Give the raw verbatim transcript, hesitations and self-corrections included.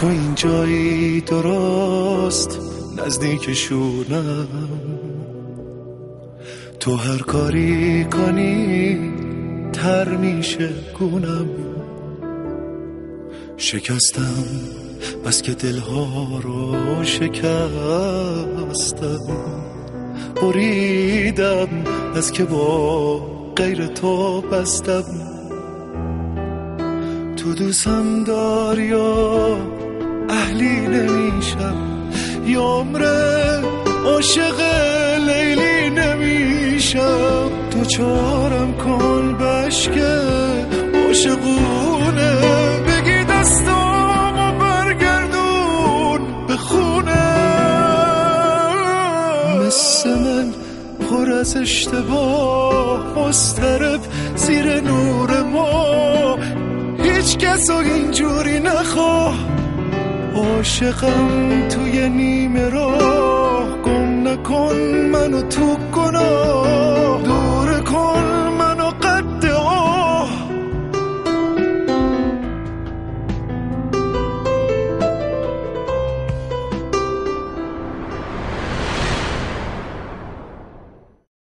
تو این جایی درست نزدیکشونم، تو هر کاری کنی تر میشه گونم. شکستم بس که دلها رو شکستم، بریدم از که با غیر تو بستم. تو دوستم داری یا اهلی نمیشم، یا عمره عاشق لیلی نمیشم. تو چارم کن بشکه عاشقونه، بگی دستامو برگردون به خونه. مثل من پر از اشتباه مضطرب زیر نور ما، هیچ کسو اینجوری نخواه. عاشقم توی نیمه راه، گم نکن منو تو گناه.